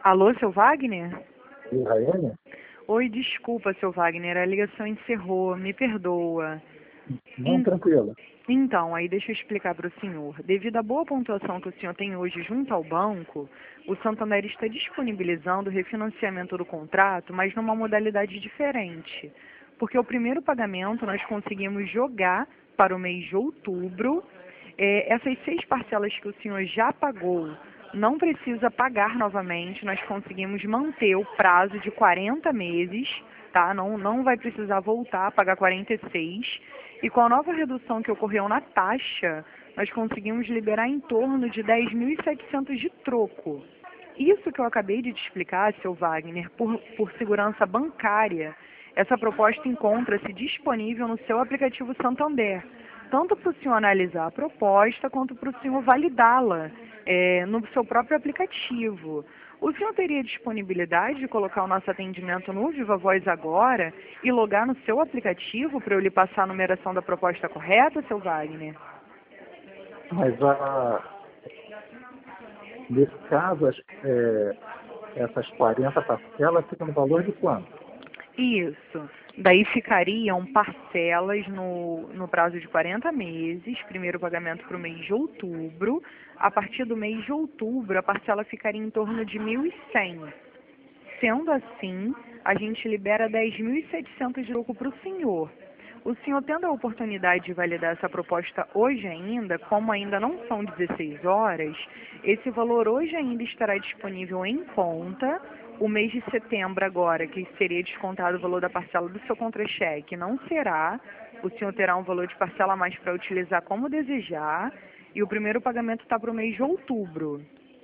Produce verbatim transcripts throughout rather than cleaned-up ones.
Alô, seu Wagner? E Raiane? Oi, desculpa, seu Wagner, a ligação encerrou, me perdoa. Não, En- tranquilo. Então, aí deixa eu explicar para o senhor. Devido à boa pontuação que o senhor tem hoje junto ao banco, o Santander está disponibilizando o refinanciamento do contrato, mas numa modalidade diferente. Porque o primeiro pagamento nós conseguimos jogar para o mês de outubro. É, essas seis parcelas que o senhor já pagou, não precisa pagar novamente, nós conseguimos manter o prazo de quarenta meses, tá? Não, não vai precisar voltar a pagar quarenta e seis. E com a nova redução que ocorreu na taxa, nós conseguimos liberar em torno de dez mil e setecentos de troco. Isso que eu acabei de te explicar, seu Wagner, por, por segurança bancária, essa proposta encontra-se disponível no seu aplicativo Santander, tanto para o senhor analisar a proposta, quanto para o senhor validá-la é, no seu próprio aplicativo. O senhor teria disponibilidade de colocar o nosso atendimento no Viva Voz agora e logar no seu aplicativo para eu lhe passar a numeração da proposta correta, seu Wagner? Mas a, nesse caso, as, é, essas quarenta parcelas ficam no valor de quanto? Isso. Daí ficariam parcelas no, no prazo de quarenta meses, primeiro pagamento para o mês de outubro. A partir do mês de outubro, a parcela ficaria em torno de mil e cem. Sendo assim, a gente libera dez mil e setecentos de lucro para o senhor. O senhor tendo a oportunidade de validar essa proposta hoje ainda, como ainda não são dezesseis horas, esse valor hoje ainda estará disponível em conta. O mês de setembro agora, que seria descontado o valor da parcela do seu contra-cheque, não será. O senhor terá um valor de parcela a mais para utilizar como desejar. E o primeiro pagamento está para o mês de outubro.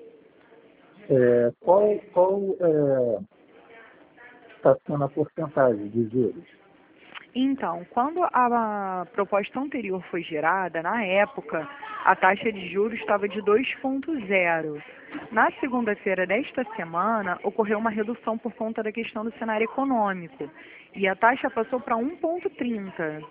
É, qual qual está sendo a porcentagem de juros? Então, quando a proposta anterior foi gerada, na época, a taxa de juros estava de dois vírgula zero. Na segunda-feira desta semana, ocorreu uma redução por conta da questão do cenário econômico. E a taxa passou para um vírgula trinta.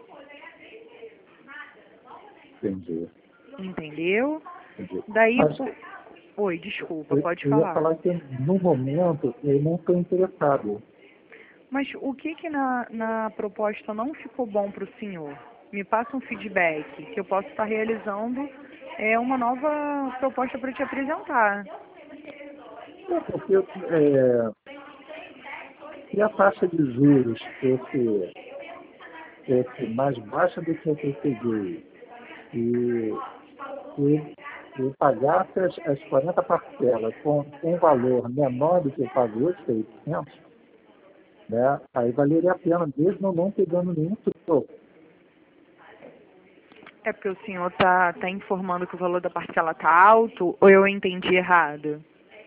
Entendi, Entendeu? entendi. Daí, Mas po- oi, desculpa, eu, pode eu ia falar. falar que no momento eu não estou interessado. Mas o que que na, na proposta não ficou bom para o senhor? Me passa um feedback, que eu posso estar realizando é, uma nova proposta para te apresentar. É porque é, se a taxa de juros fosse, fosse mais baixa do que a que eu peguei e eu, eu pagasse as, as quarenta parcelas com, com um valor menor do que eu pago hoje, que é oitocentos, né, aí valeria a pena, mesmo eu não pegando nenhum troco. É porque o senhor está tá informando que o valor da parcela está alto ou eu entendi errado?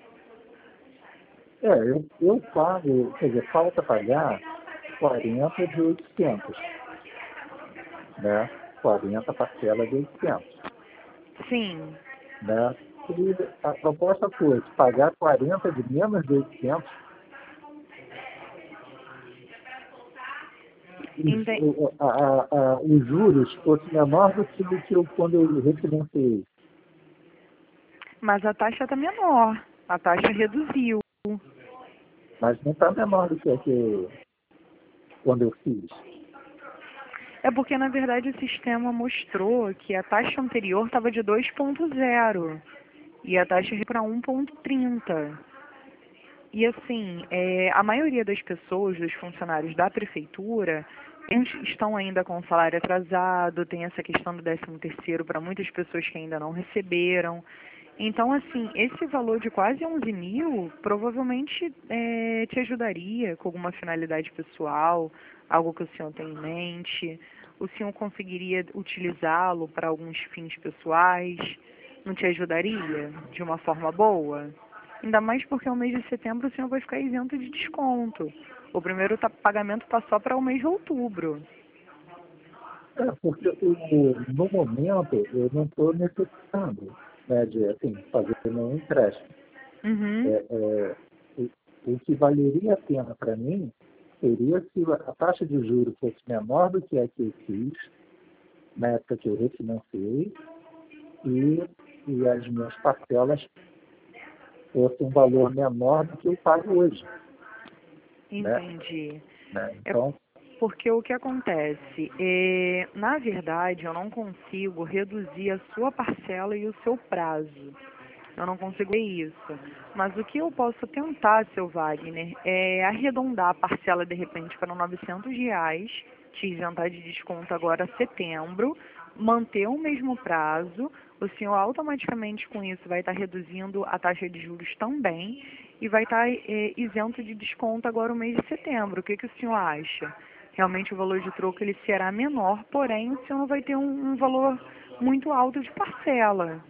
É, eu, eu pago, quer dizer, falta pagar quarenta de oitocentos, né? quarenta parcelas de oitocentos, Sim. né? E a proposta foi pagar quarenta de menos de oitocentos. Os, Enten- o- a, a, a, os juros fosse menor do que, do que eu, quando eu refinanciei. Mas a taxa está menor. A taxa reduziu. Mas não está menor do que, a que quando eu fiz. É porque, na verdade, o sistema mostrou que a taxa anterior estava de dois vírgula zero e a taxa para um vírgula trinta. E assim, é, a maioria das pessoas, dos funcionários da prefeitura, eles estão ainda com o salário atrasado, tem essa questão do décimo terceiro para muitas pessoas que ainda não receberam. Então, assim, esse valor de quase onze mil provavelmente é, te ajudaria com alguma finalidade pessoal, algo que o senhor tem em mente. O senhor conseguiria utilizá-lo para alguns fins pessoais? Não te ajudaria de uma forma boa? Ainda mais porque o mês de setembro o senhor vai ficar isento de desconto. O primeiro ta- pagamento está só para o mês de outubro. É, porque o, no momento eu não estou necessitando, né, de assim, fazer nenhum empréstimo. Uhum. É, é, o, o que valeria a pena para mim seria se a taxa de juros fosse menor do que a que eu fiz, na época que eu refinanciei, e, e as minhas parcelas fosse um valor menor do que eu pago hoje. Entendi. Né? Né? Então, é porque o que acontece? É, na verdade, eu não consigo reduzir a sua parcela e o seu prazo. Eu não consigo ver isso. Mas o que eu posso tentar, seu Wagner, é arredondar a parcela de repente para novecentos reais, te isentar de desconto agora setembro, manter o mesmo prazo, o senhor automaticamente com isso vai estar reduzindo a taxa de juros também e vai estar é, isento de desconto agora o mês de setembro. O que, que o senhor acha? Realmente o valor de troco ele será menor, porém o senhor não vai ter um, um valor muito alto de parcela.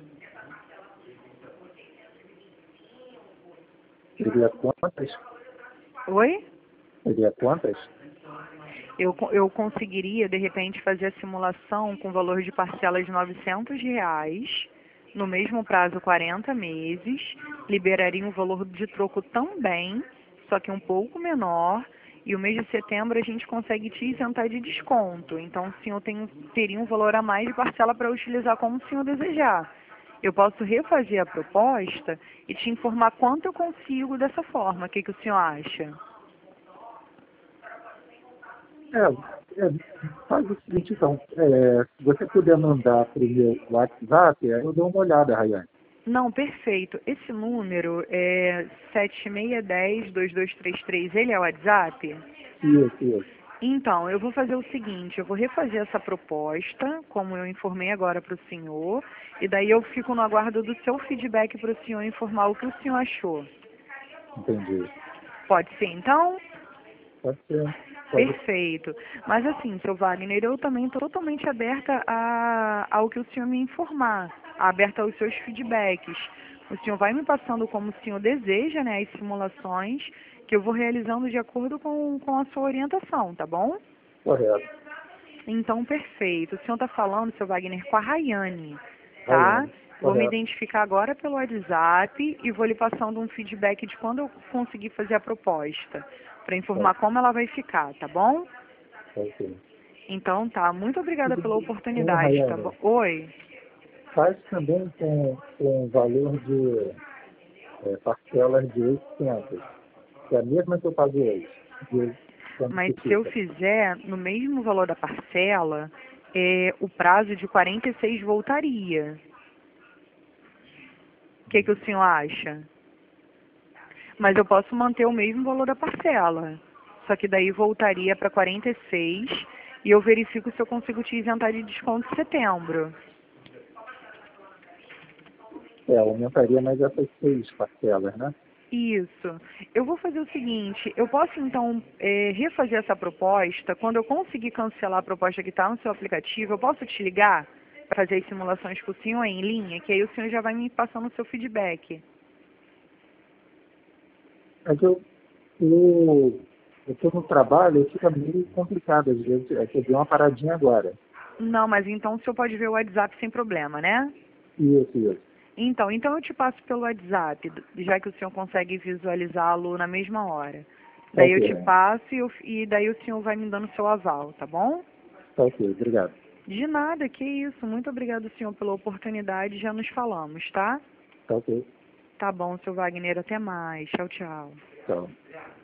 seria quantas? Oi? Seria quantas? Eu, eu conseguiria, de repente, fazer a simulação com valor de parcela de novecentos reais, no mesmo prazo quarenta meses, liberaria um valor de troco também, só que um pouco menor, e o mês de setembro a gente consegue te isentar de desconto. Então, o senhor tem, teria um valor a mais de parcela para utilizar como o senhor desejar. Eu posso refazer a proposta e te informar quanto eu consigo dessa forma. O que, que o senhor acha? É, é, faz o seguinte, então, é, se você puder mandar para o meu WhatsApp, aí eu dou uma olhada, Rayane. Não, perfeito. Esse número é sete seis um zero, dois dois três três, ele é o WhatsApp? Isso, isso. Então, eu vou fazer o seguinte, eu vou refazer essa proposta, como eu informei agora para o senhor, e daí eu fico no aguardo do seu feedback para o senhor informar o que o senhor achou. Entendi. Pode ser, então? Pode ser. Pode. Perfeito. Mas assim, seu Wagner, eu também estou totalmente aberta a, ao que o senhor me informar, aberta aos seus feedbacks. O senhor vai me passando como o senhor deseja, né, as simulações, que eu vou realizando de acordo com, com a sua orientação, tá bom? Correto. Então, perfeito. O senhor está falando, seu Wagner, com a Rayane, tá? Rayane. Vou me Correto. identificar agora pelo WhatsApp e vou lhe passando um feedback de quando eu conseguir fazer a proposta, para informar como ela vai ficar, tá bom? Ok. Então tá, muito obrigada pela Sim, oportunidade, tá bom? Rayane. Oi? Faz também com, com valor de é, parcelas de oitocentos, que é a mesma que eu pago hoje. De, como Mas que se eu fica? fizer no mesmo valor da parcela, é, o prazo de quarenta e seis voltaria. O que, que o senhor acha? Mas eu posso manter o mesmo valor da parcela. Só que daí voltaria para quarenta e seis e eu verifico se eu consigo te isentar de desconto em setembro. É, aumentaria mais essas seis parcelas, né? Isso. Eu vou fazer o seguinte, eu posso então é, refazer essa proposta, quando eu conseguir cancelar a proposta que está no seu aplicativo, eu posso te ligar para fazer as simulações com o senhor em linha, que aí o senhor já vai me passando o seu feedback. É que eu, eu, eu tô no trabalho, fica meio complicado às vezes, é que eu dei uma paradinha agora. Não, mas então o senhor pode ver o WhatsApp sem problema, né? Isso, isso. Então, então eu te passo pelo WhatsApp, já que o senhor consegue visualizá-lo na mesma hora. Tá Daí eu ok, te passo e, eu- e daí o senhor vai me dando seu aval, tá bom? tá ok, obrigado. De nada, que isso. Muito obrigado, senhor, pela oportunidade. Já nos falamos, tá? Tá ok, Tá bom, seu Wagner. Até mais. Tchau, tchau. tchau.